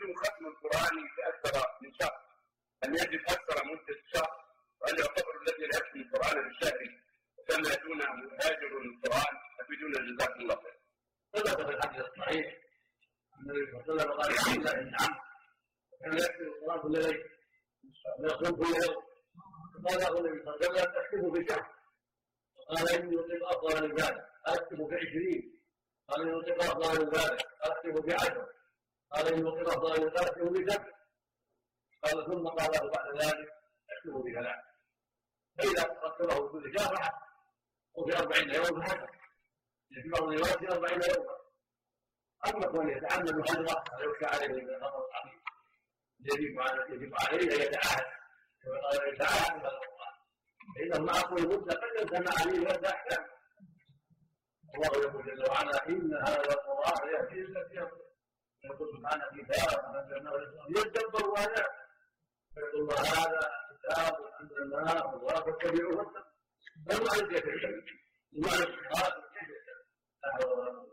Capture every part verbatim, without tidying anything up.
يكون ختم القرآن في أكثر من شهر؟ أن يجب أكثر مدة شهر؟ وأن يعتبر الذي لا يختم القرآن بالشهر كما دون هاجر القرآن؟ أفيدونا جزاكم الله خير. ثبت في الحديث الصحيح أن النبي صلى الله عليه وسلم قال إن نعم كان يختم القرآن كل ليلة ويصوم كل يوم. قال له النبي صلى الله عليه وسلم تختم في شهر. قال إني أطيق أفضل من ذلك أختم في عشرين. قال إني أطيق أفضل من ذلك أختم في عشر. قال إني أطيق أفضل من ذلك أختم في سبع. قال ثم قال له بعد ذلك أختم في ثلاث. فإذا قدره كل شهر أحد وفي أربعين يوم حسن في بعض الروايات في أربعين يوما. أما كون يتعمد حجرة فيخشى عليه من الخطر العظيم يجب عليه أن يتعاهد كما قال يتعاهد من القرآن فإنه مع كل مدة قد ينتمى عليه ويبدأ أحكام. الله يقول جل وعلا إن هذا القرآن يهدي للتي يقول يقول سبحانه كتاب أنزلناه ليدبروا آياته فيقول هذا كتاب أنزلناه مبارك فاتبعوه واتقوا. فالمعنى كيف يعلم المعنى الصحابي كيف يعلم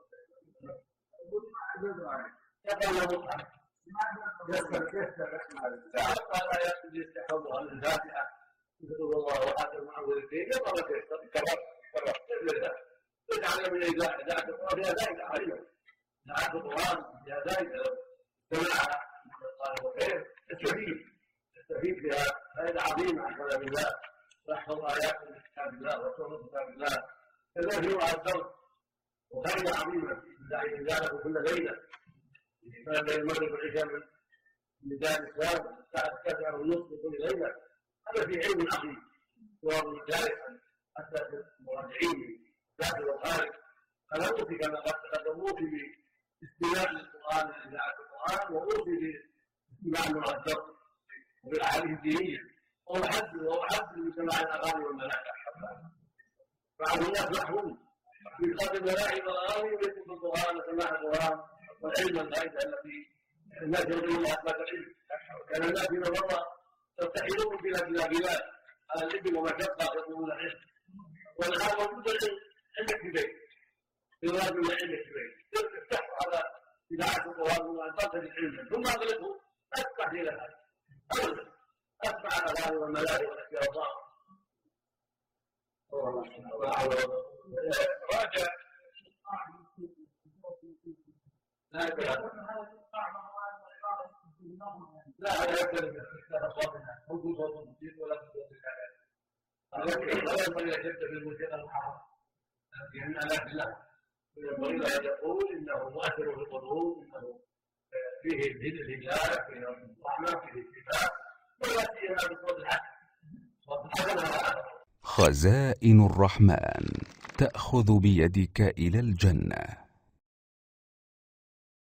يقول مصحف يسمع كيف قال آيات يستحضرها من الفاتحة يقول الله وآت المعوذتين يقرأ كيف كرر كرر كيف ذلك تجعل من إذاعة إذاعة القرآن فيها ذلك عليهم إذاعة القرآن فيها ذلك لو سمعها قال وكيف تستفيد تستفيد فيها فائدة عظيمة عن كلام الله ويحفظ آيات من كتاب الله وسورة كتاب الله كذلك هو الدرس وفائدة عظيمة من ذلك كل ليلة كان بين المغرب والعشاء من ميدان الإسلام الساعة التاسعة والنصف كل ليلة. هذا في علم عظيم وهو جارحا حتى المراجعين داخل والخارج. فلا أوصي كما قد تقدم أوصي باستماع للقرآن إذاعة القرآن وأوصي باستماع المؤثر وبالأحاديث الدينية وأحد وأحد بسماع الأغاني والملاحة. بعض الناس محروم بإخراج الملاحي والأغاني ويكتب القرآن وسماع القرآن والعلم الفائدة التي الناس يريدون أثبات العلم. كان الناس من مرة يرتحلون بلاد إلى بلاد على الإبل ومشقة يطلبون العلم والآن موجود العلم عندك في بيت الرجل عندك في بيت تفتح على إذاعة القرآن وأن تنتج العلم ثم أغلقه أفتح إلى هذا أبدا أسمع الأغاني والملاهي والاختيارات. راجع لا هذا يختلف باختلاف اصواتنا موجود صوت الموسيقى ولا صوت الكلام لا ينبغي ان يشد بالموسيقى المحرمه لان لا لا ينبغي ان يقول انه مؤثر في القلوب انه فيه الهدايه فيه الرحمه فيه الاتفاق ولا سيما بصوت الحسن صوت الحسن. خزائن الرحمن تأخذ بيدك إلى الجنة.